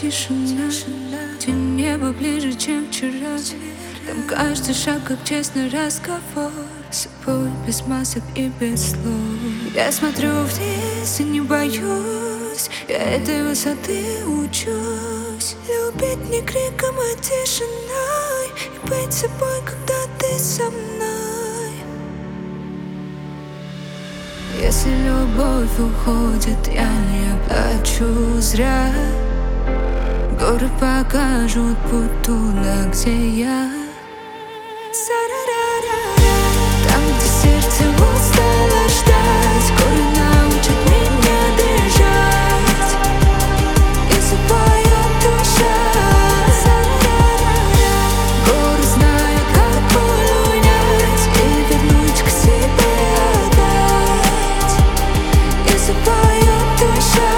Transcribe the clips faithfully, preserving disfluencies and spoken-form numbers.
тишина. Тень неба ближе, чем вчера. Там каждый шаг, как честный разговор с собой, без масок и без слов. Я смотрю вниз и не боюсь, я этой высоты учусь. Любить не криком, а тишиной, и быть собой, когда ты со мной. Если любовь уходит, я не плачу зря. Горы покажут путь туда, где я. Там, где сердце устало ждать, горы научат меня дышать, и запоет душа. Горы знают, как боль унять и вернуть к себе отдать, и запоет душа.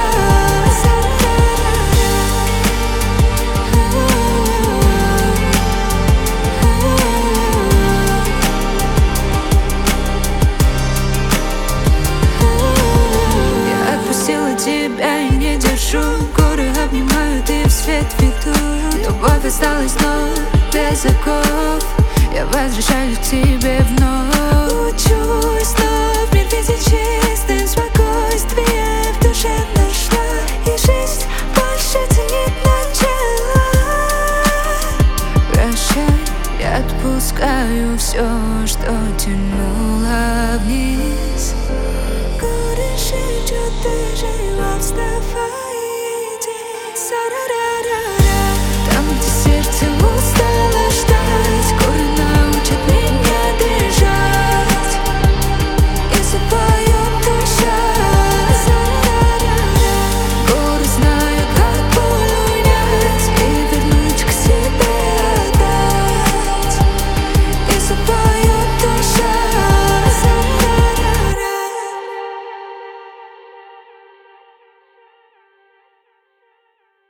Тебя и не держу, горы обнимают и в свет ведут. Любовь осталась, но без оков. Я возвращаюсь к тебе вновь. Учусь вновь, мир видит чистым спокойствие в душе нашла, и жизнь больше ценит начало. Прощай, я отпускаю все, что тянуло вниз. Горы шепчут, ты жива, вставай.